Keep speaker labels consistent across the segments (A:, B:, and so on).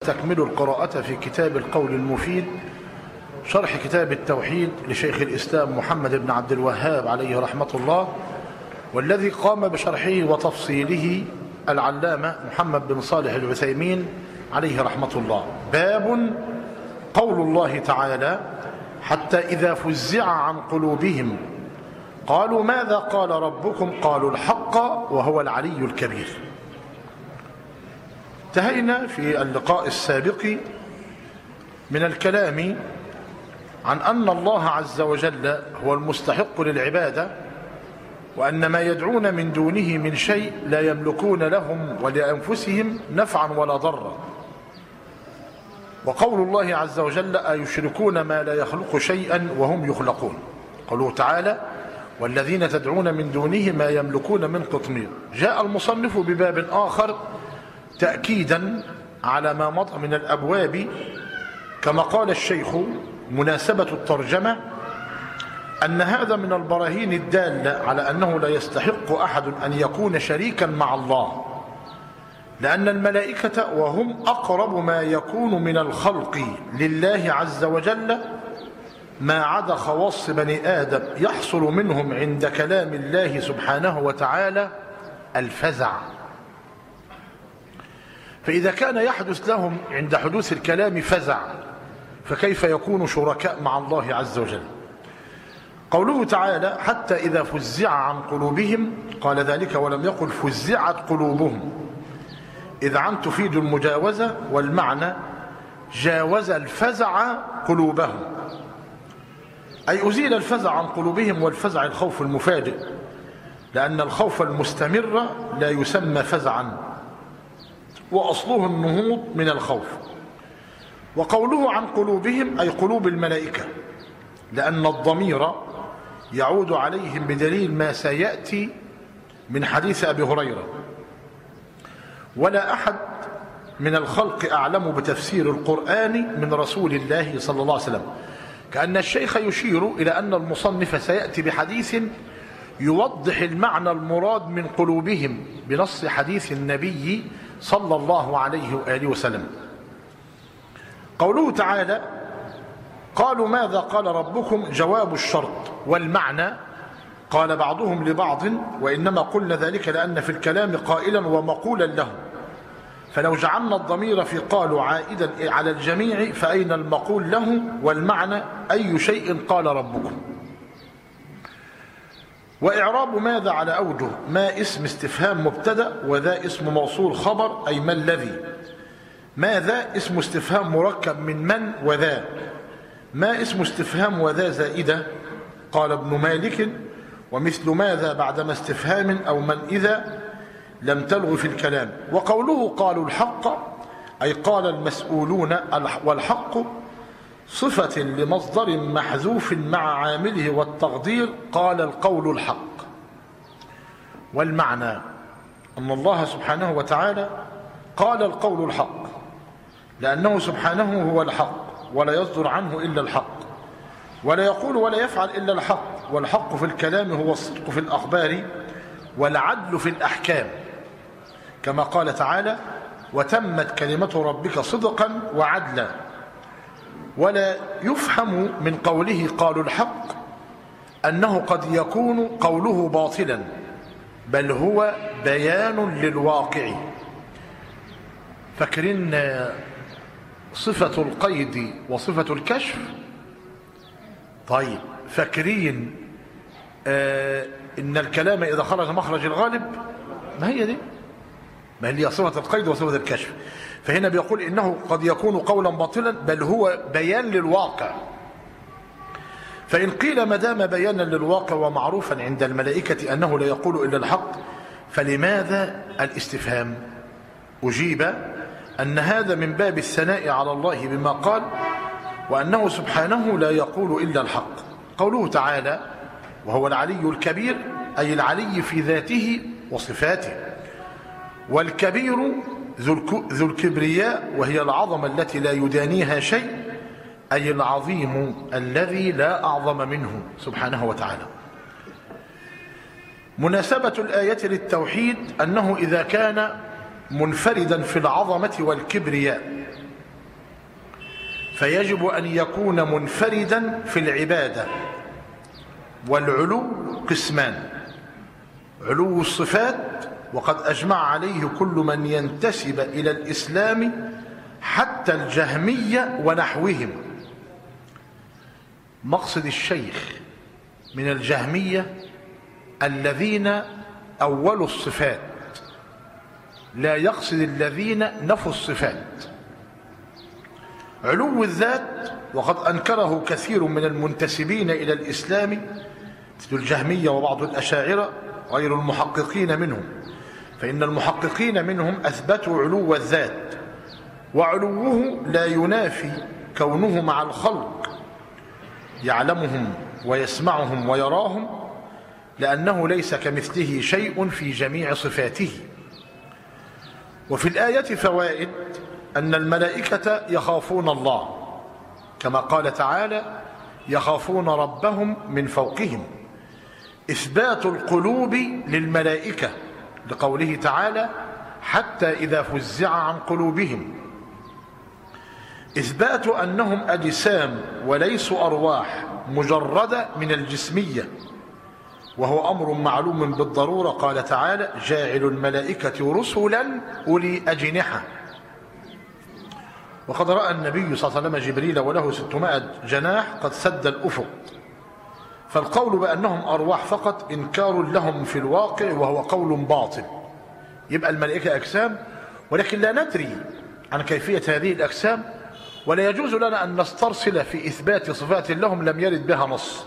A: نستكمل القراءة في كتاب القول المفيد شرح كتاب التوحيد لشيخ الإسلام محمد بن عبد الوهاب عليه رحمة الله، والذي قام بشرحه وتفصيله العلامة محمد بن صالح العثيمين عليه رحمة الله. باب قول الله تعالى: حتى إذا فزع عن قلوبهم قالوا ماذا قال ربكم قالوا الحق وهو العلي الكبير. انتهينا في اللقاء السابق من الكلام عن أن الله عز وجل هو المستحق للعبادة، وأن ما يدعون من دونه من شيء لا يملكون لهم ولأنفسهم نفعا ولا ضرا. وقول الله عز وجل: أيشركون ما لا يخلق شيئا وهم يخلقون. قوله تعالى: والذين تدعون من دونه ما يملكون من قطمير. جاء المصنف بباب آخر تأكيدا على ما مضى من الأبواب، كما قال الشيخ مناسبة الترجمة أن هذا من البراهين الدالة على أنه لا يستحق أحد أن يكون شريكا مع الله، لأن الملائكة وهم أقرب ما يكون من الخلق لله عز وجل، ما عدا خواص بني آدم يحصل منهم عند كلام الله سبحانه وتعالى الفزع. فإذا كان يحدث لهم عند حدوث الكلام فزع، فكيف يكون شركاء مع الله عز وجل؟ قوله تعالى: حتى إذا فزع عن قلوبهم، قال ذلك ولم يقل فزعت قلوبهم، إذ عن تفيد المجاوزة، والمعنى جاوز الفزع قلوبهم، أي أزيل الفزع عن قلوبهم. والفزع الخوف المفاجئ، لأن الخوف المستمر لا يسمى فزعا، وأصله النهوض من الخوف. وقوله عن قلوبهم أي قلوب الملائكة، لأن الضمير يعود عليهم بدليل ما سيأتي من حديث أبي هريرة. ولا أحد من الخلق أعلم بتفسير القرآن من رسول الله صلى الله عليه وسلم، كأن الشيخ يشير إلى أن المصنف سيأتي بحديث يوضح المعنى المراد من قلوبهم بنص حديث النبي صلى الله عليه وآله وسلم. قوله تعالى: قالوا ماذا قال ربكم، جواب الشرط. والمعنى قال بعضهم لبعض: وإنما قلنا ذلك لأن في الكلام قائلا ومقولا له، فلو جعلنا الضمير في قالوا عائدا على الجميع فأين المقول له؟ والمعنى أي شيء قال ربكم. وإعراب ماذا على أوجه: ما اسم استفهام مبتدأ، وذا اسم موصول خبر أي ما الذي. ماذا اسم استفهام مركب من وذا. ما اسم استفهام وذا زائدة، قال ابن مالك: ومثل ماذا بعدما استفهام أو من إذا لم تلغ في الكلام. وقوله قالوا الحق أي قال المسؤولون، والحق صفة لمصدر محذوف مع عامله، والتقدير قال القول الحق. والمعنى أن الله سبحانه وتعالى قال القول الحق، لأنه سبحانه هو الحق، ولا يصدر عنه إلا الحق، ولا يقول ولا يفعل إلا الحق. والحق في الكلام هو الصدق في الأخبار، والعدل في الأحكام، كما قال تعالى: وتمت كلمة ربك صدقا وعدلا. ولا يفهم من قوله قالوا الحق أنه قد يكون قوله باطلا، بل هو بيان للواقع. فاكرين صفة القيد وصفة الكشف؟ طيب، فاكرين إن الكلام إذا خرج مخرج الغالب؟ ما هي دي، ما هي صفة القيد وصفة الكشف. فهنا بيقول إنه قد يكون قولا باطلا، بل هو بيان للواقع. فإن قيل ما دام بيانا للواقع ومعروفا عند الملائكة أنه لا يقول إلا الحق، فلماذا الاستفهام؟ أجيب أن هذا من باب الثناء على الله بما قال، وأنه سبحانه لا يقول إلا الحق. قوله تعالى: وهو العلي الكبير، أي العلي في ذاته وصفاته. والكبير ذو الكبرياء، وهي العظمة التي لا يدانيها شيء، أي العظيم الذي لا أعظم منه سبحانه وتعالى. مناسبة الآية للتوحيد أنه إذا كان منفردا في العظمة والكبرياء، فيجب أن يكون منفردا في العبادة. والعلو قسمان: علو الصفات، وقد أجمع عليه كل من ينتسب إلى الإسلام حتى الجهمية ونحوهم. مقصد الشيخ من الجهمية الذين أولوا الصفات، لا يقصد الذين نفوا الصفات. علو الذات وقد أنكره كثير من المنتسبين إلى الإسلام مثل الجهمية وبعض الأشاعرة غير المحققين منهم، فإن المحققين منهم أثبتوا علو الذات، وعلوه لا ينافي كونه مع الخلق يعلمهم ويسمعهم ويراهم، لأنه ليس كمثله شيء في جميع صفاته. وفي الآية فوائد: أن الملائكة يخافون الله، كما قال تعالى: يخافون ربهم من فوقهم. إثبات القلوب للملائكة لقوله تعالى: حتى إذا فزع عن قلوبهم. إثبات أنهم أجسام وليسوا أرواح مجردة من الجسمية، وهو أمر معلوم بالضرورة. قال تعالى: جاعل الملائكة رسلا أولي أجنحة. وقد رأى النبي صلى الله عليه وسلم جبريل وله 600 جناح قد سد الأفق. فالقول بأنهم أرواح فقط إنكار لهم في الواقع، وهو قول باطل. يبقى الملائكة أجسام، ولكن لا ندري عن كيفية هذه الأجسام، ولا يجوز لنا أن نسترسل في إثبات صفات لهم لم يرد بها نص.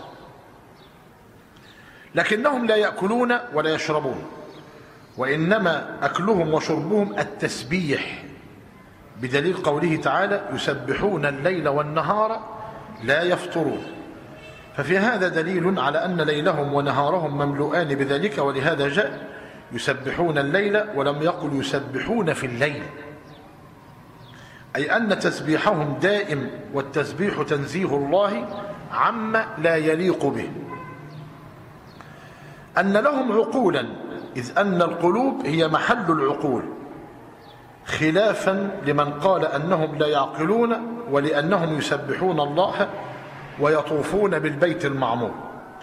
A: لكنهم لا يأكلون ولا يشربون، وإنما أكلهم وشربهم التسبيح، بدليل قوله تعالى: يسبحون الليل والنهار لا يفطرون. ففي هذا دليل على أن ليلهم ونهارهم مملوءان بذلك، ولهذا جاء يسبحون الليل ولم يقل يسبحون في الليل، أي أن تسبيحهم دائم، والتسبيح تنزيه الله عما لا يليق به. أن لهم عقولا، إذ أن القلوب هي محل العقول، خلافا لمن قال أنهم لا يعقلون، ولأنهم يسبحون الله ويطوفون بالبيت المعمور.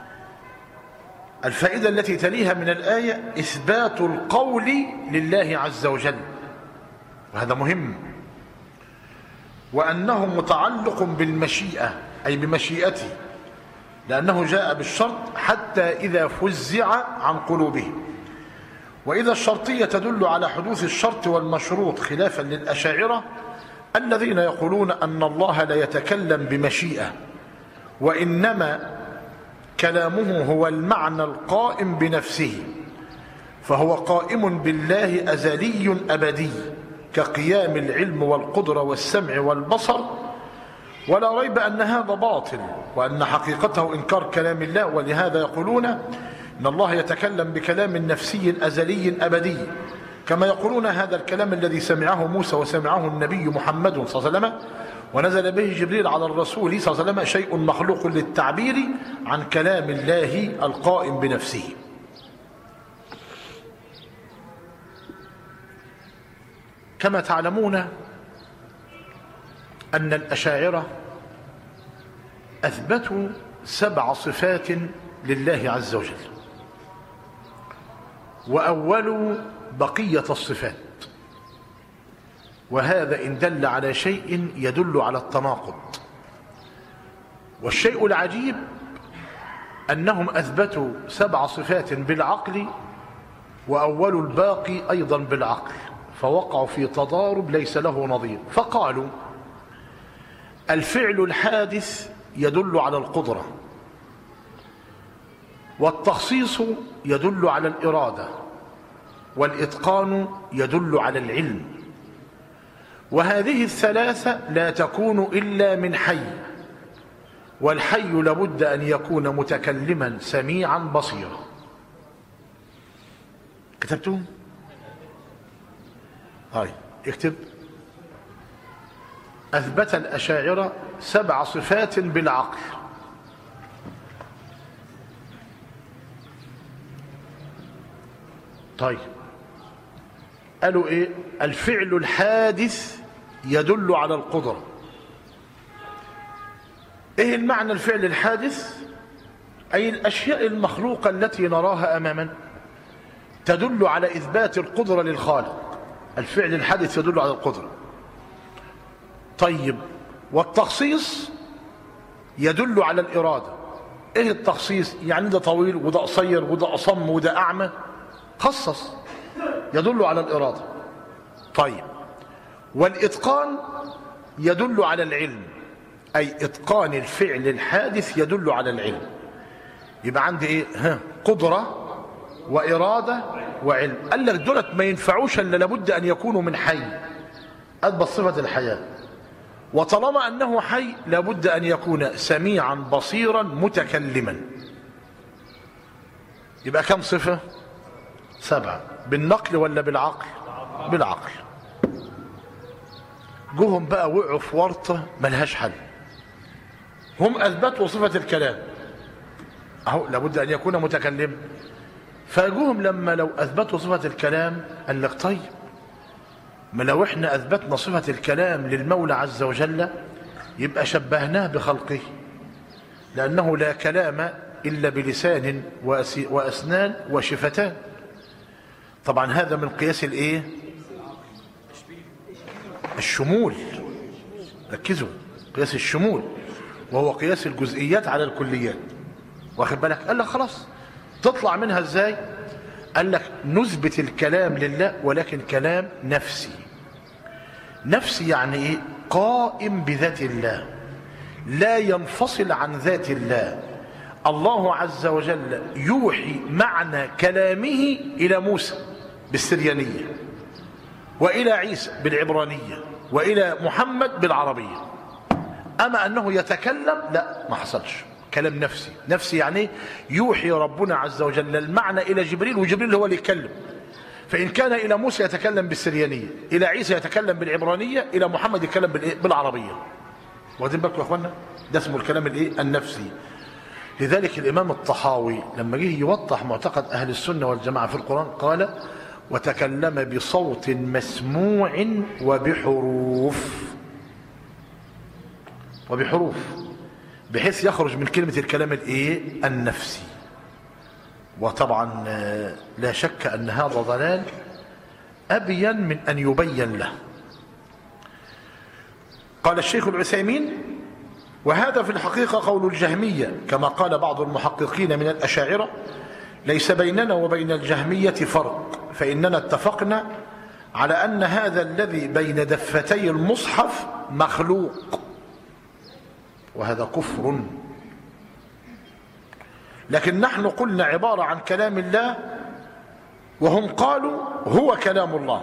A: الفائدة التي تليها من الآية إثبات القول لله عز وجل، وهذا مهم، وأنه متعلق بالمشيئة، أي بمشيئته، لأنه جاء بالشرط: حتى إذا فزع عن قلوبهم. وإذا الشرطية تدل على حدوث الشرط والمشروط، خلافا للأشاعرة الذين يقولون أن الله لا يتكلم بمشيئة، وإنما كلامه هو المعنى القائم بنفسه، فهو قائم بالله أزلي أبدي، كقيام العلم والقدرة والسمع والبصر. ولا ريب أن هذا باطل، وأن حقيقته إنكار كلام الله. ولهذا يقولون إن الله يتكلم بكلام نفسي أزلي أبدي، كما يقولون هذا الكلام الذي سمعه موسى وسمعه النبي محمد صلى الله عليه وسلم ونزل به جبريل على الرسول صلى الله عليه وسلم شيء مخلوق للتعبير عن كلام الله القائم بنفسه. كما تعلمون أن الأشاعرة أثبتوا 7 صفات لله عز وجل، وأولوا بقية الصفات، وهذا إن دل على شيء يدل على التناقض. والشيء العجيب أنهم أثبتوا 7 صفات بالعقل، وأولوا الباقي أيضا بالعقل، فوقعوا في تضارب ليس له نظير. فقالوا: الفعل الحادث يدل على القدرة، والتخصيص يدل على الإرادة، والإتقان يدل على العلم، وهذه الثلاثة لا تكون إلا من حي، والحي لابد أن يكون متكلما سميعا بصيرا. كتبتم؟ هاي اكتب: أثبت الأشاعرة 7 صفات بالعقل، طيب قالوا إيه؟ الفعل الحادث يدل على القدرة، ايه المعنى الفعل الحادث؟ أي الأشياء المخلوقة التي نراها أمامنا تدل على إثبات القدرة للخالق. الفعل الحادث يدل على القدرة. طيب، والتخصيص يدل على الإرادة. إيه التخصيص؟ يعني ده طويل وده قصير وده أصم وده أعمى، خصص، يدل على الإرادة. طيب، والإتقان يدل على العلم، أي إتقان الفعل الحادث يدل على العلم. يبقى عندي ايه؟ قدرة وإرادة وعلم. قال لك دولت ما ينفعوش الا لابد ان يكونوا من حي، اثبت صفة الحياة. وطالما انه حي لابد ان يكون سميعا بصيرا متكلما. يبقى كم صفة؟ 7. بالنقل ولا بالعقل؟ بالعقل. جوهم بقى وقعوا في ورطة ملهاش حل. هم اثبتوا صفة الكلام، اهو لابد ان يكون متكلما. فاجوهم لما لو اثبتوا صفه الكلام قال لك طيب، ما لو احنا اثبتنا صفه الكلام للمولى عز وجل يبقى شبهناه بخلقه، لانه لا كلام الا بلسان واسنان وشفتان. طبعا هذا من قياس الايه؟ الشمول. ركزوا، قياس الشمول، وهو قياس الجزئيات على الكليات. واخد بالك؟ قال لك خلاص تطلع منها ازاي؟ قال لك نثبت الكلام لله ولكن كلام نفسي. نفسي يعني ايه؟ قائم بذات الله، لا ينفصل عن ذات الله. الله عز وجل يوحي معنى كلامه الى موسى بالسريانية، والى عيسى بالعبرانية، والى محمد بالعربية. اما انه يتكلم لا، ما حصلش. كلام نفسي. نفسي يعني يوحي ربنا عز وجل المعنى إلى جبريل، وجبريل هو اللي يتكلم. فإن كان إلى موسى يتكلم بالسريانية، إلى عيسى يتكلم بالعبرانية، إلى محمد يتكلم بالعربية. واخدين بالكم يا أخوانا؟ ده اسمه الكلام النفسي. لذلك الإمام الطحاوي لما جه يوضح معتقد أهل السنة والجماعة في القرآن قال: وتكلم بصوت مسموع وبحروف بحيث يخرج من كلمة الكلام النفسي. وطبعا لا شك أن هذا ضلال أبين من أن يبين له. قال الشيخ العثيمين: وهذا في الحقيقة قول الجهمية، كما قال بعض المحققين من الأشاعرة: ليس بيننا وبين الجهمية فرق، فإننا اتفقنا على أن هذا الذي بين دفتي المصحف مخلوق، وهذا كفر. لكن نحن قلنا عبارة عن كلام الله، وهم قالوا هو كلام الله.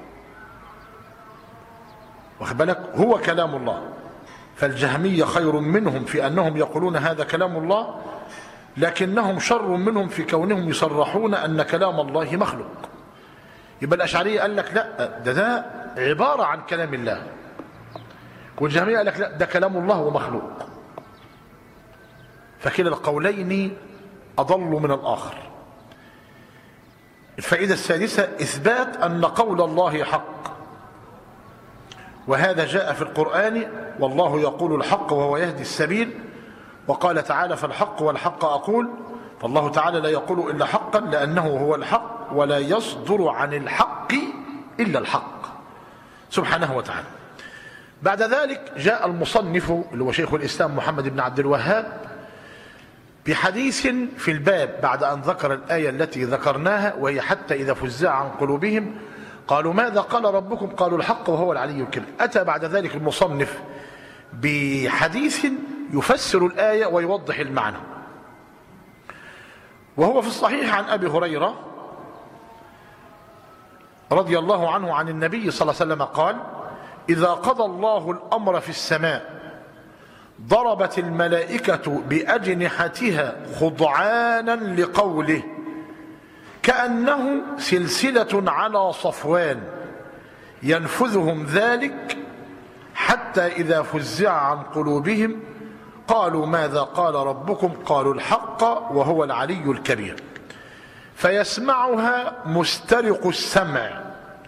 A: واخد بالك؟ هو كلام الله. فالجهمية خير منهم في أنهم يقولون هذا كلام الله، لكنهم شر منهم في كونهم يصرحون أن كلام الله مخلوق. يبقى الأشعرية قال لك لا، ده عبارة عن كلام الله، والجهمية قال لك لا، ده كلام الله ومخلوق. فكلا القولين أضل من الآخر. الفائدة السادسة: إثبات أن قول الله حق، وهذا جاء في القرآن: والله يقول الحق وهو يهدي السبيل. وقال تعالى: فالحق والحق أقول. فالله تعالى لا يقول إلا حقا لأنه هو الحق، ولا يصدر عن الحق إلا الحق سبحانه وتعالى. بعد ذلك جاء المصنف اللي هو شيخ الإسلام محمد بن عبد الوهاب بحديث في الباب بعد أن ذكر الآية التي ذكرناها، وهي: حتى إذا فزع عن قلوبهم قالوا ماذا قال ربكم قالوا الحق وهو العلي الكبير. أتى بعد ذلك المصنف بحديث يفسر الآية ويوضح المعنى، وهو في الصحيح عن أبي هريرة رضي الله عنه عن النبي صلى الله عليه وسلم قال: إذا قضى الله الأمر في السماء ضربت الملائكة بأجنحتها خضعانا لقوله، كأنه سلسلة على صفوان، ينفذهم ذلك حتى إذا فزع عن قلوبهم قالوا ماذا قال ربكم قالوا الحق وهو العلي الكبير. فيسمعها مسترق السمع،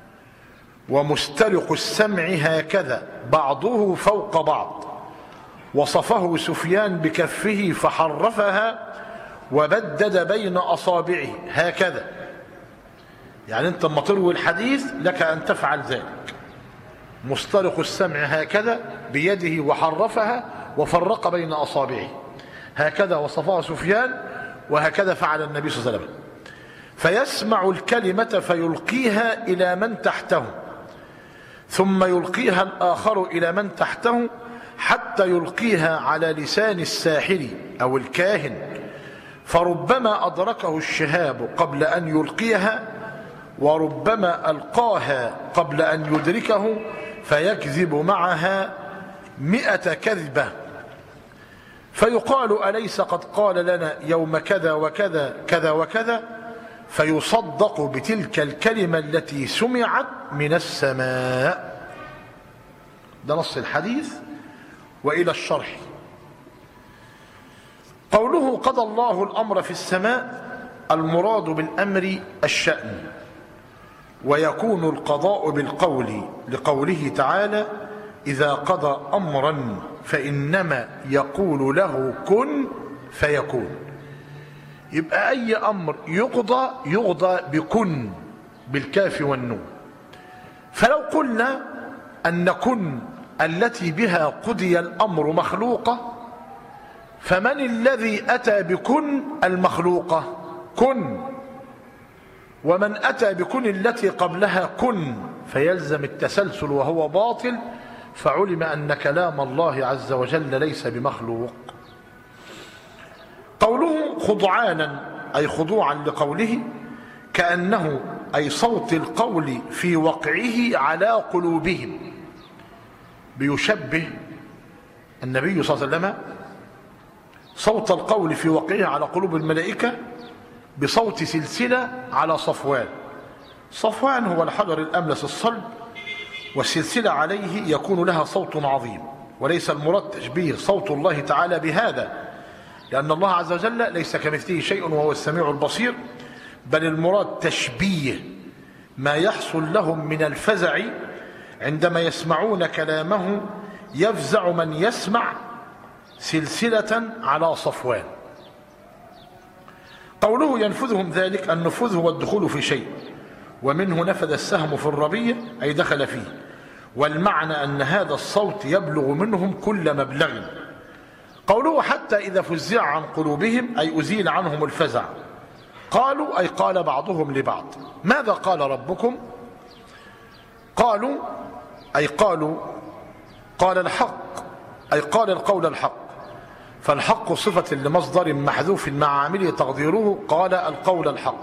A: ومسترق السمع هكذا بعضه فوق بعض، وصفه سفيان بكفه فحرفها وبدد بين أصابعه هكذا. يعني أنت لما تروي الحديث لك أن تفعل ذلك، مسترق السمع هكذا بيده وحرفها وفرق بين أصابعه هكذا وصفها سفيان، وهكذا فعل النبي صلى الله عليه وسلم. فيسمع الكلمة فيلقيها إلى من تحته، ثم يلقيها الآخر إلى من تحته حتى يلقيها على لسان الساحر أو الكاهن، فربما أدركه الشهاب قبل أن يلقيها، وربما ألقاها قبل أن يدركه فيكذب معها 100 كذبة، فيقال أليس قد قال لنا يوم كذا وكذا كذا وكذا، فيصدق بتلك الكلمة التي سمعت من السماء. ده نص الحديث. وإلى الشرح. قوله قضى الله الأمر في السماء، المراد بالأمر الشأن، ويكون القضاء بالقول لقوله تعالى إذا قضى أمرا فإنما يقول له كن فيكون. يبقى أي أمر يقضى بكن بالكاف والنون. فلو قلنا أن كن التي بها قضي الأمر مخلوقة، فمن الذي أتى بكن المخلوقة؟ كن. ومن أتى بكن التي قبلها كن، فيلزم التسلسل وهو باطل، فعلم أن كلام الله عز وجل ليس بمخلوق. قوله خضعانا أي خضوعا لقوله، كأنه أي صوت القول في وقعه على قلوبهم. بيشبه النبي صلى الله عليه وسلم صوت القول في وقعه على قلوب الملائكة بصوت سلسلة على صفوان. صفوان هو الحجر الأملس الصلب، والسلسلة عليه يكون لها صوت عظيم، وليس المراد تشبيه صوت الله تعالى بهذا، لأن الله عز وجل ليس كمثله شيء وهو السميع البصير، بل المراد تشبيه ما يحصل لهم من الفزع عندما يسمعون كلامه. يفزع من يسمع سلسلة على صفوان. قوله ينفذهم ذلك، النفوذ هو الدخول في شيء، ومنه نفذ السهم في الربيع أي دخل فيه، والمعنى أن هذا الصوت يبلغ منهم كل مبلغ. قوله حتى إذا فزع عن قلوبهم أي أزيل عنهم الفزع. قالوا أي قال بعضهم لبعض ماذا قال ربكم؟ قالوا أي قال الحق أي قال القول الحق، فالحق صفة لمصدر محذوف مع عامله تقديره قال القول الحق.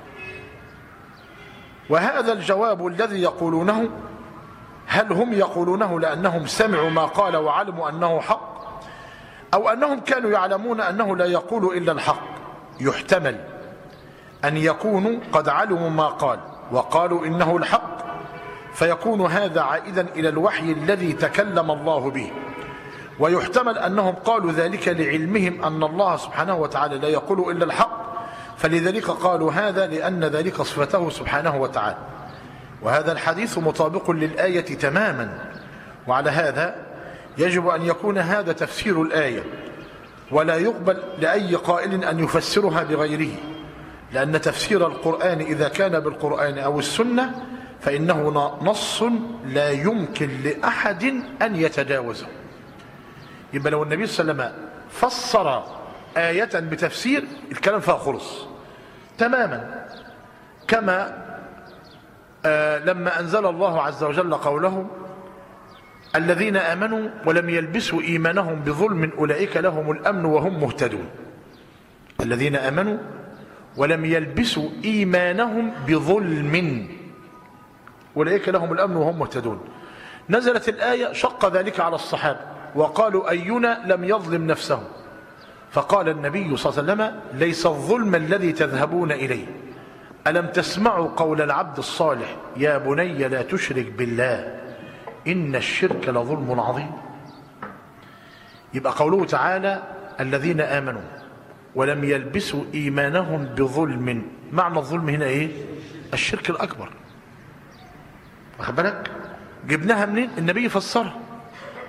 A: وهذا الجواب الذي يقولونه، هل هم يقولونه لأنهم سمعوا ما قال وعلموا أنه حق، أو أنهم كانوا يعلمون أنه لا يقول إلا الحق؟ يحتمل أن يكونوا قد علموا ما قال وقالوا إنه الحق، فيكون هذا عائدا إلى الوحي الذي تكلم الله به، ويحتمل أنهم قالوا ذلك لعلمهم أن الله سبحانه وتعالى لا يقول إلا الحق، فلذلك قالوا هذا لأن ذلك صفته سبحانه وتعالى. وهذا الحديث مطابق للآية تماما، وعلى هذا يجب أن يكون هذا تفسير الآية، ولا يقبل لأي قائل أن يفسرها بغيره، لأن تفسير القرآن إذا كان بالقرآن أو السنة فإنه نص لا يمكن لأحد أن يتجاوزه. يبقى لو النبي صلى الله عليه وسلم فسر آية بتفسير، الكلام فيها خلص تماما، كما لما أنزل الله عز وجل قوله الذين آمنوا ولم يلبسوا إيمانهم بظلم أولئك لهم الأمن وهم مهتدون. الذين آمنوا ولم يلبسوا إيمانهم بظلم أولئك لهم الأمن وهم مهتدون. نزلت الآية شق ذلك على الصحابة وقالوا أينا لم يظلم نفسه، فقال النبي صلى الله عليه وسلم ليس الظلم الذي تذهبون إليه، ألم تسمعوا قول العبد الصالح يا بني لا تشرك بالله إن الشرك لظلم عظيم. يبقى قوله تعالى الذين آمنوا ولم يلبسوا إيمانهم بظلم، معنى الظلم هنا إيه؟ الشرك الأكبر. واخد بالك؟ جبناها منين؟ النبي فسرها،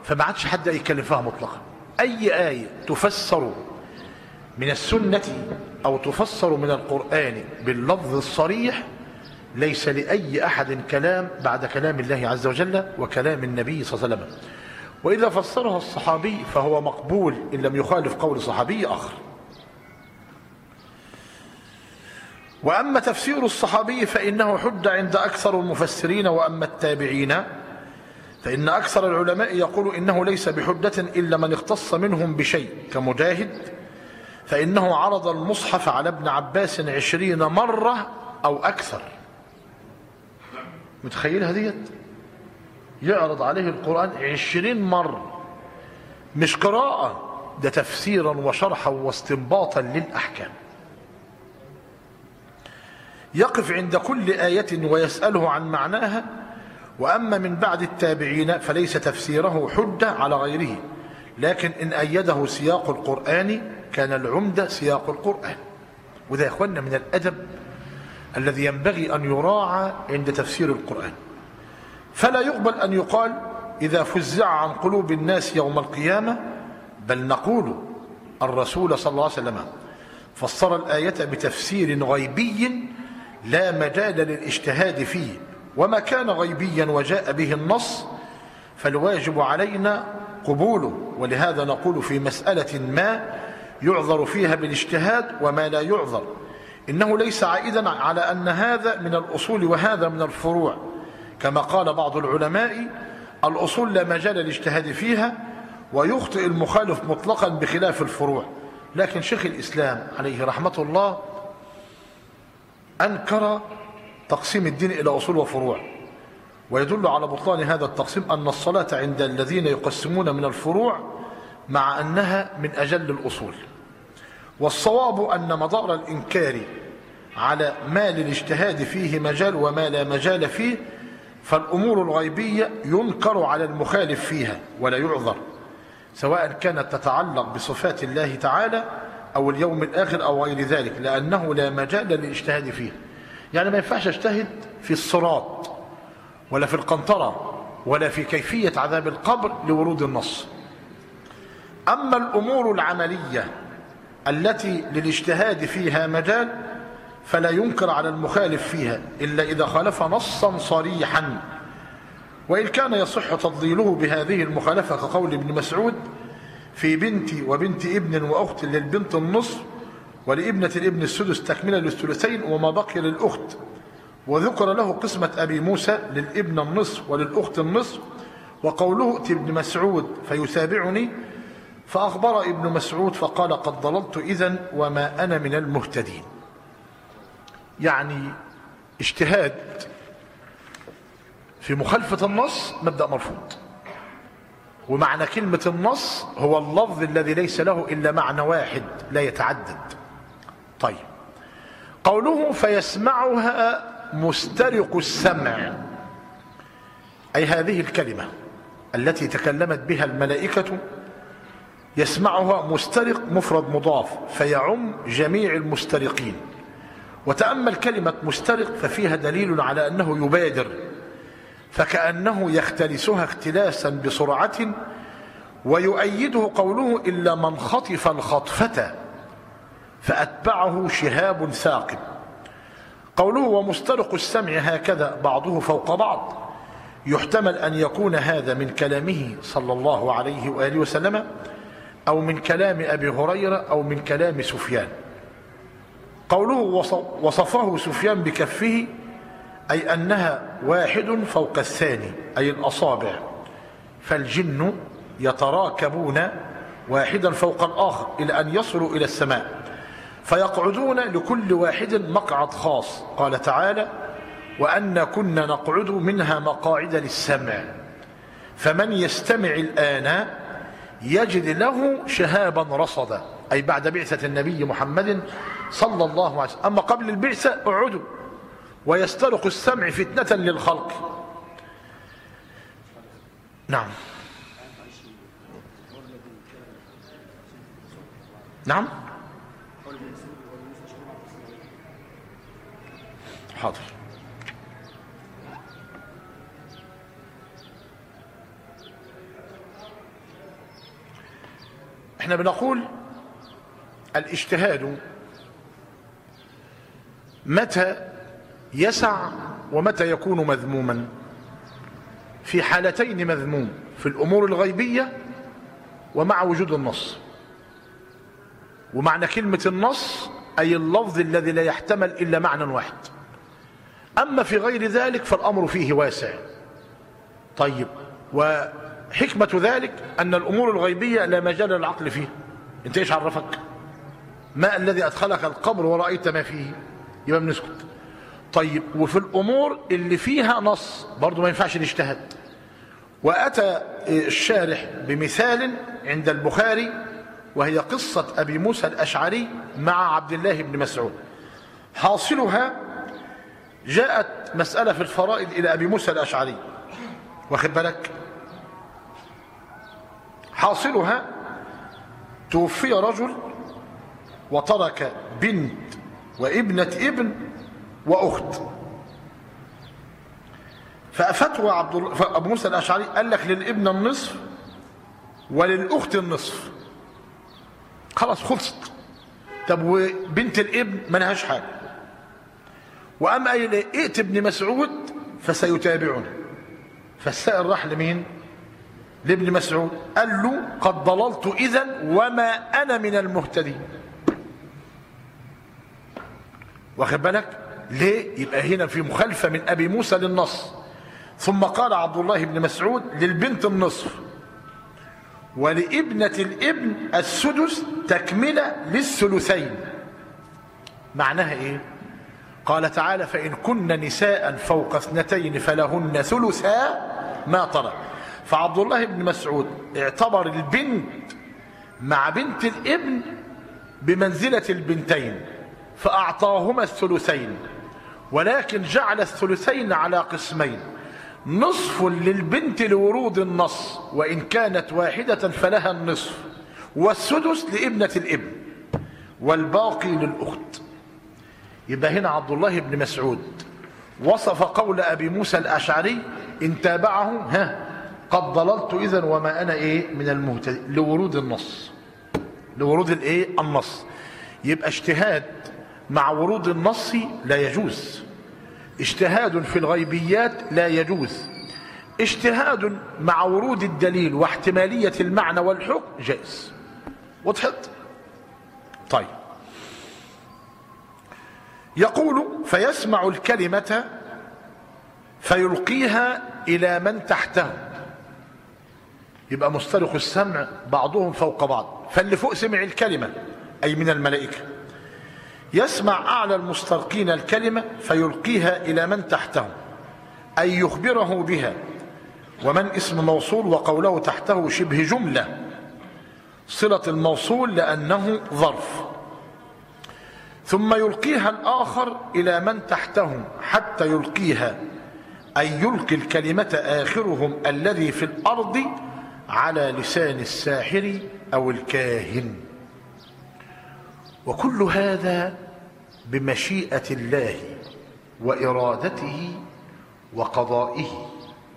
A: فما عادش حد يتكلم فيها مطلقا. أي آية تفسر من السنة أو تفسر من القرآن باللفظ الصريح ليس لأي أحد كلام بعد كلام الله عز وجل وكلام النبي صلى الله عليه وسلم. وإذا فسرها الصحابي فهو مقبول إن لم يخالف قول صحابي آخر. وأما تفسير الصحابي فإنه حج عند أكثر المفسرين. وأما التابعين فإن أكثر العلماء يقول إنه ليس بحجة إلا من اختص منهم بشيء كمجاهد، فإنه عرض المصحف على ابن عباس 20 مرة أو أكثر. متخيلها ديت؟ يعرض عليه القرآن 20 مرة، مش قراءة، ده تفسيرا وشرحا واستنباطا للأحكام. يقف عند كل آية ويسأله عن معناها. وأما من بعد التابعين فليس تفسيره حجة على غيره، لكن إن أيده سياق القرآن كان العمدة سياق القرآن. وده يا إخواننا من الأدب الذي ينبغي أن يراعى عند تفسير القرآن. فلا يقبل أن يقال إذا فزع عن قلوب الناس يوم القيامة، بل نقول الرسول صلى الله عليه وسلم فسر الآية بتفسير غيبي لا مجال للاجتهاد فيه، وما كان غيبيا وجاء به النص فالواجب علينا قبوله. ولهذا نقول في مسألة ما يعذر فيها بالاجتهاد وما لا يعذر إنه ليس عائدا على أن هذا من الأصول وهذا من الفروع، كما قال بعض العلماء الأصول لا مجال للاجتهاد فيها ويخطئ المخالف مطلقا بخلاف الفروع. لكن شيخ الإسلام عليه رحمة الله أنكر تقسيم الدين إلى أصول وفروع، ويدل على بطلان هذا التقسيم أن الصلاة عند الذين يقسمون من الفروع مع أنها من أجل الأصول. والصواب أن مدار الإنكار على ما للاجتهاد فيه مجال وما لا مجال فيه، فالأمور الغيبية ينكر على المخالف فيها ولا يعذر، سواء كانت تتعلق بصفات الله تعالى أو اليوم الآخر أو غير ذلك، لأنه لا مجال للاجتهاد فيه. يعني ما ينفعش اجتهد في الصراط ولا في القنطرة ولا في كيفية عذاب القبر لورود النص. أما الأمور العملية التي للاجتهاد فيها مجال فلا ينكر على المخالف فيها إلا إذا خالف نصا صريحا، وإن كان يصح تضليله بهذه المخالفة كقول ابن مسعود في بنتي وبنت ابن وأخت للبنت النصف ولابنة الابن السدس تكملة للثلثين وما بقي للأخت، وذكر له قسمة أبي موسى للابن النصف وللأخت النصف، وقوله ائت ابن مسعود فيتابعني، فأخبر ابن مسعود فقال قد ضللت إذن وما أنا من المهتدين. يعني اجتهاد في مخالفة النص مبدأ مرفوض، ومعنى كلمة النص هو اللفظ الذي ليس له إلا معنى واحد لا يتعدد. طيب، قوله فيسمعها مسترق السمع، أي هذه الكلمة التي تكلمت بها الملائكة يسمعها مسترق مفرد مضاف فيعم جميع المسترقين. وتأمل كلمة مسترق ففيها دليل على أنه يبادر، فكأنه يختلسها اختلاسا بسرعة. ويؤيده قوله إلا من خطف الخطفة فأتبعه شهاب ثاقب. قوله ومسترق السمع هكذا بعضه فوق بعض، يحتمل أن يكون هذا من كلامه صلى الله عليه وآله وسلم أو من كلام أبي هريرة أو من كلام سفيان. قوله وصفه سفيان بكفه أي أنها واحد فوق الثاني أي الأصابع، فالجن يتراكبون واحدا فوق الآخر إلى أن يصلوا إلى السماء، فيقعدون لكل واحد مقعد خاص. قال تعالى وأن كنا نقعد منها مقاعد للسمع فمن يستمع الآن يجد له شهابا رصدا، أي بعد بعثة النبي محمد صلى الله عليه وسلم. أما قبل البعثة اقعدوا ويسترق السمع فتنة للخلق. نعم نعم حاضر. احنا بنقول الاجتهاد متى يسع ومتى يكون مذموما؟ في حالتين مذموم: في الأمور الغيبية ومع وجود النص. ومعنى كلمة النص أي اللفظ الذي لا يحتمل إلا معنى واحد. أما في غير ذلك فالأمر فيه واسع. طيب، وحكمة ذلك أن الأمور الغيبية لا مجال للعقل فيها. أنت إيش عرفك؟ ما الذي أدخلك القبر ورأيت ما فيه؟ يبقى بنسكت. طيب، وفي الأمور اللي فيها نص برضو ما ينفعش نجتهد. وأتى الشارح بمثال عند البخاري، وهي قصة أبي موسى الأشعري مع عبد الله بن مسعود. حاصلها: جاءت مسألة في الفرائض إلى أبي موسى الأشعري، واخد بالك؟ حاصلها: توفي رجل وترك بنت وابنة ابن وأخت. فأفتوى أبو موسى الأشعري قال لك للابن النصف وللأخت النصف. خلاص خلصت. طب وبنت الابن ما لهاش حاجة. وأما قال ائت ابن مسعود فسيتابعنا. فالسائل راح لمين؟ لابن مسعود. قال له: قد ضللت إذن وما أنا من المهتدين. واخد بالك؟ ليه؟ يبقى هنا في مخالفة من أبي موسى للنص. ثم قال عبد الله بن مسعود: للبنت النصف ولابنة الابن السدس تكملة للثلثين. معناها ايه؟ قال تعالى: فإن كن نساء فوق 2 فلهن ثلثا ما ترك. فعبد الله بن مسعود اعتبر البنت مع بنت الابن بمنزلة البنتين فأعطاهما الثلثين، ولكن جعل الثلثين على قسمين: نصف للبنت لورود النص وإن كانت واحدة فلها النصف، والسدس لابنة الابن، والباقي للأخت. يبقى هنا عبد الله بن مسعود وصف قول أبي موسى الأشعري إن تابعه: قد ضللت إذن وما أنا من المهتدين، لورود النص. لورود النص. يبقى اجتهاد مع ورود النص لا يجوز. اجتهاد في الغيبيات لا يجوز. اجتهاد مع ورود الدليل واحتمالية المعنى والحكم جائز. وضحت؟ طيب، يقول: فيسمع الكلمة فيلقيها إلى من تحته. يبقى مسترق السمع بعضهم فوق بعض، فاللي فوق سمع الكلمة أي من الملائكة. يسمع أعلى المسترقين الكلمة فيلقيها إلى من تحته أي يخبره بها. ومن اسم موصول، وقوله تحته شبه جملة صلة الموصول لأنه ظرف. ثم يلقيها الآخر إلى من تحته حتى يلقيها أي يلقي الكلمة آخرهم الذي في الأرض على لسان الساحر أو الكاهن. وكل هذا بمشيئة الله وإرادته وقضائه.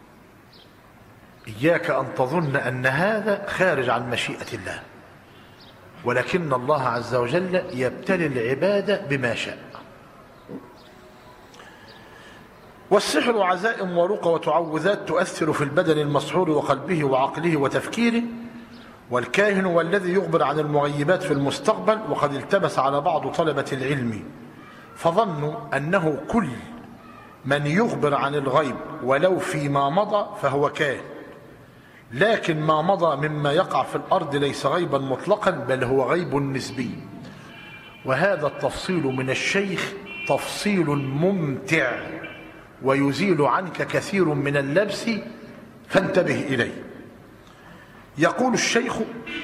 A: إياك أن تظن أن هذا خارج عن مشيئة الله، ولكن الله عز وجل يبتلي العباد بما شاء. والسحر عزائم ورقى وتعوذات تؤثر في البدن المسحور وقلبه وعقله وتفكيره. والكاهن هو الذي يخبر عن المغيبات في المستقبل. وقد التبس على بعض طلبة العلم فظنوا أنه كل من يخبر عن الغيب ولو فيما مضى فهو كاهن، لكن ما مضى مما يقع في الأرض ليس غيبا مطلقا بل هو غيب نسبي. وهذا التفصيل من الشيخ تفصيل ممتع ويزيل عنك كثير من اللبس، فانتبه إليه. يقول الشيخ: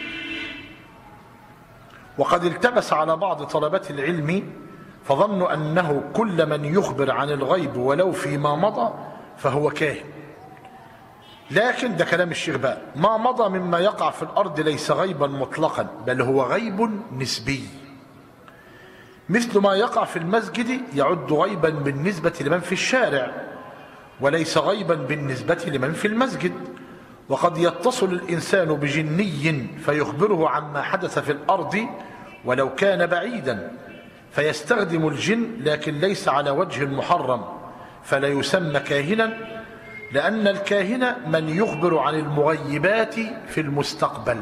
A: وقد التبس على بعض طلبة العلم فظنوا أنه كل من يخبر عن الغيب ولو فيما مضى فهو كاهن، لكن ده كلام الشيخ بقى: ما مضى مما يقع في الأرض ليس غيبا مطلقا بل هو غيب نسبي، مثل ما يقع في المسجد يعد غيبا بالنسبة لمن في الشارع وليس غيبا بالنسبة لمن في المسجد. وقد يتصل الإنسان بجني فيخبره عما حدث في الأرض ولو كان بعيدا فيستخدم الجن، لكن ليس على وجه المحرم فلا يسمى كاهنا، لأن الكاهن من يخبر عن المغيبات في المستقبل.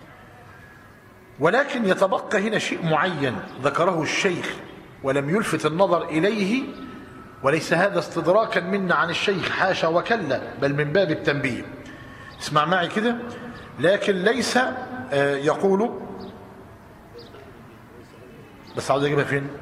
A: ولكن يتبقى هنا شيء معين ذكره الشيخ ولم يلفت النظر إليه، وليس هذا استدراكا منا عن الشيخ، حاشا وكلا، بل من باب التنبيه. اسمع معي كده. لكن ليس يقول، بس عاوز اجيبها فين؟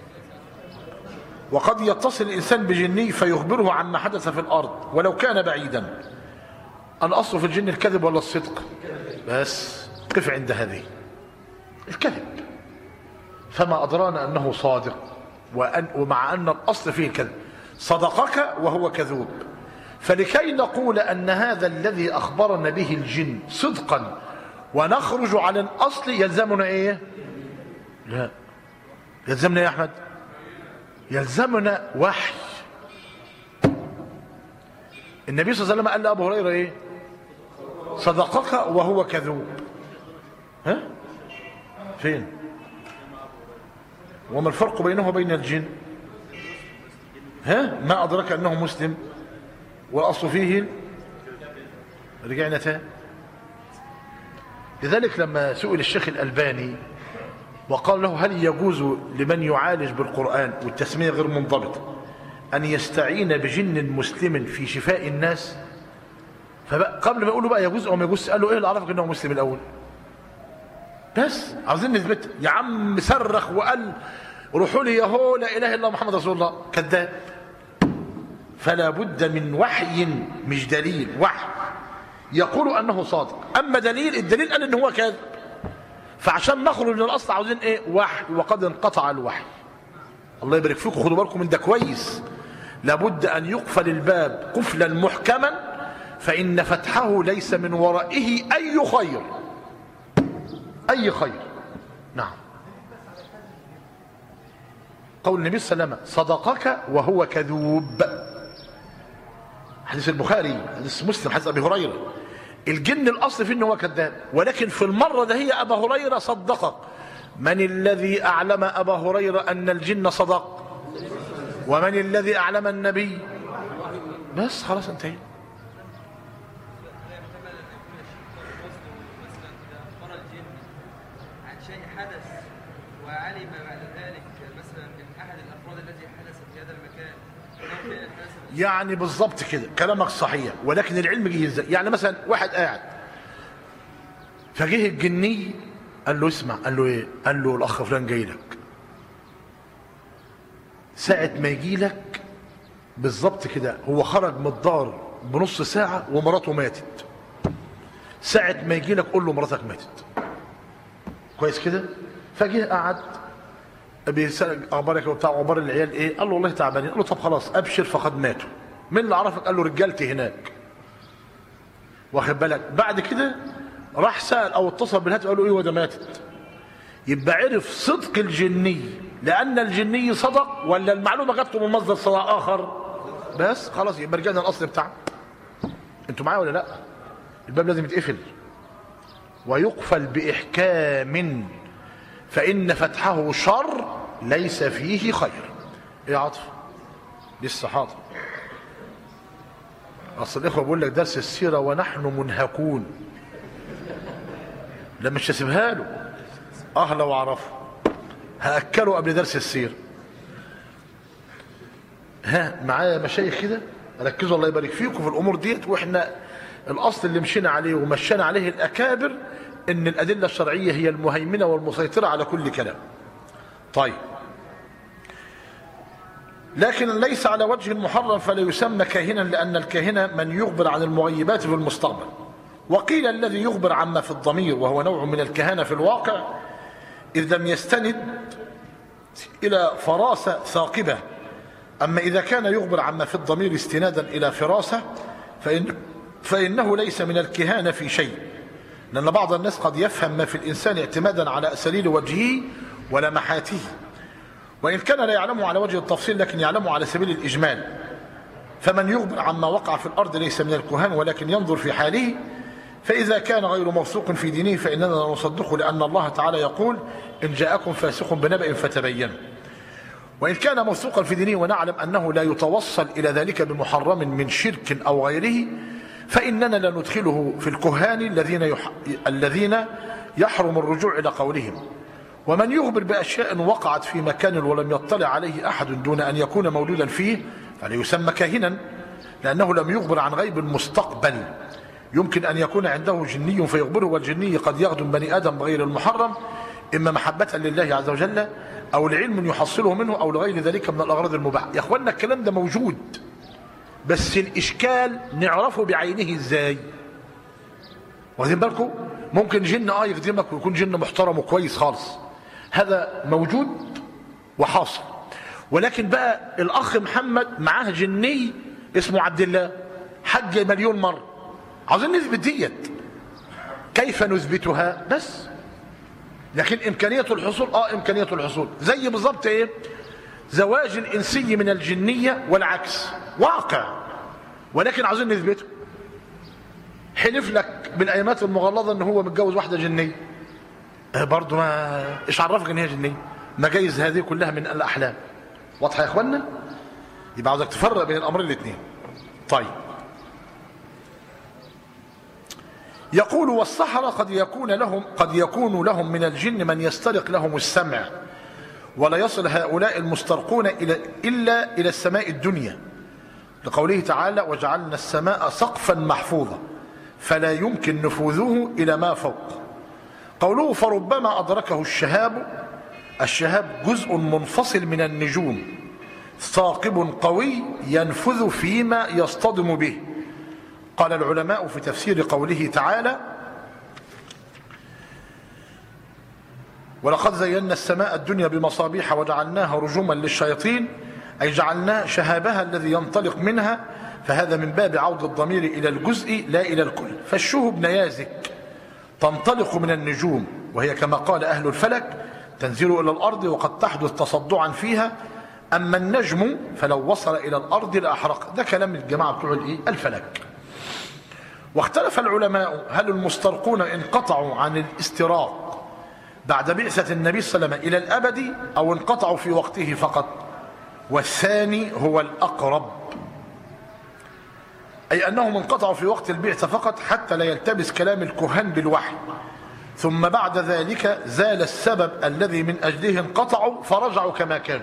A: وقد يتصل الإنسان بجني فيخبره عما حدث في الأرض ولو كان بعيدا. الأصل في الجن الكذب ولا الصدق؟ بس قف عند هذه، الكذب. فما أدرانا أنه صادق ومع أن الأصل فيه الكذب. صدقك وهو كذوب. فلكي نقول أن هذا الذي أخبرنا به الجن صدقا ونخرج على الأصل يلزمنا إيه؟ لا، يلزمنا يا أحمد، يلزمنا وحي. النبي صلى الله عليه وسلم قال لأبو هريرة إيه؟ صدقك وهو كذوب. ها؟ فين؟ وما الفرق بينه وبين الجن؟ ها؟ ما أدرك أنه مسلم والأصل فيه رجعنا تاني. لذلك لما سئل الشيخ الألباني وقال له هل يجوز لمن يعالج بالقرآن والتسمية غير منضبطة أن يستعين بجن مسلم في شفاء الناس؟ فقبل ما يقول له بقى يجوز أو ما يجوز، قال له إيه اللي عرفك أنه مسلم الأول؟ بس عاوزين نثبت. يا عم صرخ وقال روحوا لي يهو لا إله إلا محمد رسول الله، كذاب. فلا بد من وحي، مش دليل، وحي يقول أنه صادق. أما الدليل قال أنه هو كاذب. فعشان نخرج من الأصل عاوزين إيه؟ وحي. وقد انقطع الوحي. الله يبارك فيكم، خدوا بالكم من ده كويس. لابد أن يقفل الباب قفلا محكما، فإن فتحه ليس من ورائه أي خير، أي خير. نعم. قول النبي صلى الله عليه وسلم صدقك وهو كذوب، حديث البخاري، حديث مسلم، حديث أبي هريرة. الجن الأصل فيه أنه كذاب، ولكن في المرة ده هي أبا هريرة صدقك. من الذي أعلم أبا هريرة أن الجن صدق؟ ومن الذي أعلم النبي؟ بس خلاص انتهي.
B: وعلم بعد ذلك مثلا من أحد الأفراد التي حدثت في هذا المكان
A: يعني بالضبط كده كلامك صحيح، ولكن العلم جه ازاي؟ يعني مثلا واحد قاعد فجه الجني قال له اسمع، قال له ايه؟ قال له الاخ فلان جاي لك. ساعة ما يجي لك بالضبط كده هو خرج من الدار بنص ساعة ومراته ماتت. ساعة ما يجي لك قول له مراتك ماتت. كويس كده؟ فجه قعد بيسأل اخبارك وبتاع واخبار العيال ايه؟ قال له والله تعبانين. قال له طب خلاص ابشر فقد ماتوا. مين اللي عرفك؟ قال له رجالتي هناك. واخد بالك؟ بعد كده راح سأل او اتصل بالهاتف قال له ايه وده ماتت. يبقى عرف صدق الجني لان الجني صدق، ولا المعلومه جات له من مصدر صدق اخر؟ بس خلاص يبقى رجعنا الاصل بتاعنا. انتوا معايا ولا لا؟ الباب لازم يتقفل ويقفل باحكام، فإن فتحه شر ليس فيه خير. ايه يا عاطف؟ لسه حاضر. اصل الاخوه بيقول لك درس السيره ونحن منهكون. لا مش هسيبها له، لو اعرفه هاكله قبل درس السيره. ها معايا مشايخ كده؟ ركزوا الله يبارك فيكم في الامور ديت. واحنا الاصل اللي مشينا عليه ومشينا عليه الاكابر ان الادله الشرعيه هي المهيمنه والمسيطره على كل كلام. طيب، لكن ليس على وجه المحرم فلا يسمى كاهنا، لان الكاهن من يخبر عن المغيبات في المستقبل. وقيل الذي يخبر عما في الضمير وهو نوع من الكهانه في الواقع، اذ لم يستند الى فراسه ثاقبه. اما اذا كان يخبر عما في الضمير استنادا الى فراسه فانه ليس من الكهانه في شيء، لأن بعض الناس قد يفهم ما في الإنسان اعتمادا على أساليل وجهه ولمحاته، وإن كان لا يعلمه على وجه التفصيل لكن يعلمه على سبيل الإجمال. فمن يخبر عما وقع في الأرض ليس من الكهان ولكن ينظر في حاله، فإذا كان غير موثوق في دينه فإننا لا نصدقه، لأن الله تعالى يقول إن جاءكم فاسق بنبأ فتبينوا. وإن كان موثوقا في دينه ونعلم أنه لا يتوصل إلى ذلك بمحرم من شرك أو غيره، فإننا لا ندخله في الكهان الذين يحرم الرجوع إلى قولهم. ومن يخبر بأشياء وقعت في مكان ولم يطلع عليه أحد دون أن يكون مولودا فيه فلا يسمى كاهنا، لأنه لم يخبر عن غيب المستقبل. يمكن أن يكون عنده جني فيخبره، والجني قد يخدم بني آدم بغير المحرم، إما محبة لله عز وجل أو لعلم يحصله منه أو لغير ذلك من الأغراض المباحة. يا أخوانا الكلام ده موجود، بس الإشكال نعرفه بعينه إزاي. واخدين بالكم؟ ممكن جن يخدمك ويكون جن محترم وكويس خالص، هذا موجود وحاصل. ولكن بقى الأخ محمد معاه جني اسمه عبد الله حج مليون مرة، عاوزين نثبت ديت، كيف نثبتها؟ بس لكن إمكانية الحصول إمكانية الحصول زي بالضبط إيه؟ زواج الإنسي من الجنية والعكس واقع، ولكن عاوزين نثبته. حلف لك بالأيمات المغلظة إن هو متجوز واحدة جنية، برضه ما إيش عرفك إن هي جنية؟ ما جايز هذه كلها من الأحلام. واضحة يا إخوانا؟ يبقى عاوزك تفرق بين الأمرين الاثنين. طيب، يقول والسحرة قد يكون لهم من الجن من يسترق لهم السمع، ولا يصل هؤلاء المسترقون إلا إلى السماء الدنيا، لقوله تعالى وجعلنا السماء سقفا محفوظا فلا يمكن نفوذه إلى ما فوق. قوله فربما أدركه الشهاب جزء منفصل من النجوم ثاقب قوي ينفذ فيما يصطدم به. قال العلماء في تفسير قوله تعالى ولقد زينا السماء الدنيا بمصابيح وجعلناها رجوما للشياطين، أي جعلنا شهابها الذي ينطلق منها، فهذا من باب عود الضمير إلى الجزء لا إلى الكل. فالشهب نيازك تنطلق من النجوم، وهي كما قال أهل الفلك تنزل إلى الأرض وقد تحدث تصدعا فيها، أما النجم فلو وصل إلى الأرض لأحرق. ده كلام الجماعة بتوع الفلك. واختلف العلماء هل المسترقون انقطعوا عن الاستراق بعد بعثة النبي صلى الله عليه وسلم إلى الأبد أو انقطعوا في وقته فقط، والثاني هو الأقرب، أي أنهم انقطعوا في وقت البعثة فقط حتى لا يلتبس كلام الكهان بالوحي، ثم بعد ذلك زال السبب الذي من أجله انقطعوا فرجعوا كما كانوا.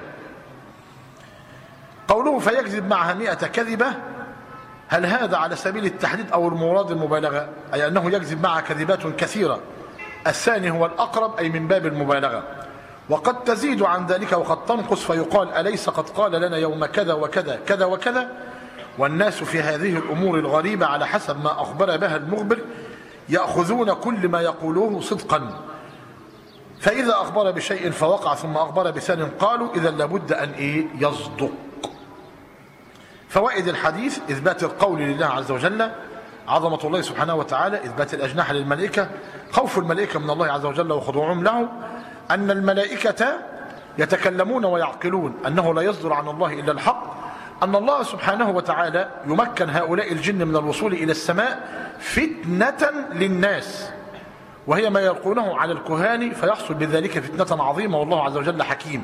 A: قوله فيكذب معها 100 كذبة، هل هذا على سبيل التحديد أو المراد المبالغة؟ أي أنه يكذب معها كذبات كثيرة. الثاني هو الأقرب، أي من باب المبالغة. وقد تزيد عن ذلك وقد تنقص، فيقال أليس قد قال لنا يوم كذا وكذا كذا وكذا. والناس في هذه الأمور الغريبة على حسب ما أخبر بها المخبر يأخذون كل ما يقولوه صدقا، فإذا أخبر بشيء فوقع ثم أخبر بثانٍ قالوا إذا لابد أن يصدق. فوائد الحديث: إثبات القول لله عز وجل، عظمة الله سبحانه وتعالى، إثبات الأجنحة للملائكة، خوف الملائكة من الله عز وجل وخضوعهم له، أن الملائكة يتكلمون ويعقلون، أنه لا يصدر عن الله إلا الحق، أن الله سبحانه وتعالى يمكن هؤلاء الجن من الوصول إلى السماء فتنة للناس، وهي ما يلقونه على الكهان فيحصل بذلك فتنة عظيمة، والله عز وجل حكيم.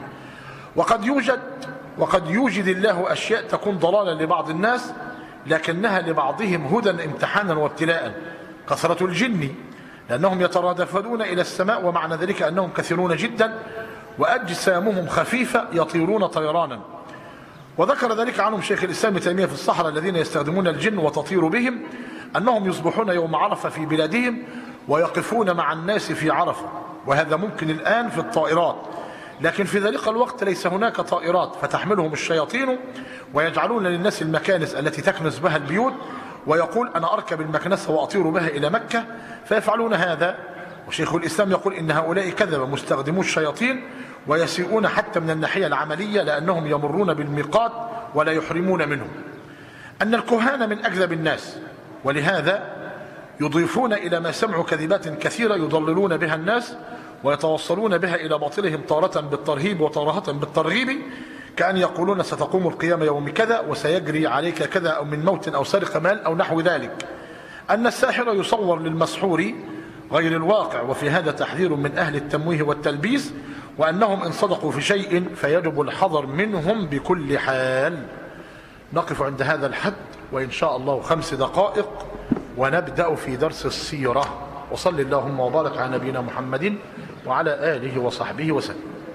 A: وقد يوجد الله أشياء تكون ضلالا لبعض الناس لكنها لبعضهم هدى امتحانا وابتلاء، كثرة الجن لأنهم يترادفون إلى السماء، ومعنى ذلك أنهم كثيرون جدا وأجسامهم خفيفة يطيرون طيرانا. وذكر ذلك عنهم شيخ الإسلام ابن تيمية في الصحراء الذين يستخدمون الجن وتطير بهم، أنهم يصبحون يوم عرفة في بلادهم ويقفون مع الناس في عرفة، وهذا ممكن الآن في الطائرات، لكن في ذلك الوقت ليس هناك طائرات فتحملهم الشياطين ويجعلون للناس المكانس التي تكنس بها البيوت، ويقول أنا أركب المكنسة وأطير بها إلى مكة، فيفعلون هذا. وشيخ الإسلام يقول إن هؤلاء كذب مستخدمو الشياطين ويسيئون حتى من الناحية العملية، لأنهم يمرون بالميقات ولا يحرمون منه. أن الكهان من أكذب الناس، ولهذا يضيفون إلى ما سمعوا كذبات كثيرة يضللون بها الناس ويتوصلون بها إلى باطلهم، تارة بالترهيب وتارة بالترغيب، كأن يقولون ستقوم القيامة يوم كذا وسيجري عليك كذا، أو من موت أو سرق مال أو نحو ذلك. أن الساحر يصور للمسحور غير الواقع، وفي هذا تحذير من أهل التمويه والتلبيس، وأنهم إن صدقوا في شيء فيجب الحذر منهم بكل حال. نقف عند هذا الحد، وإن شاء الله 5 دقائق ونبدأ في درس السيرة. وصل اللهم وبارك على نبينا محمد وعلى آله وصحبه وسلم.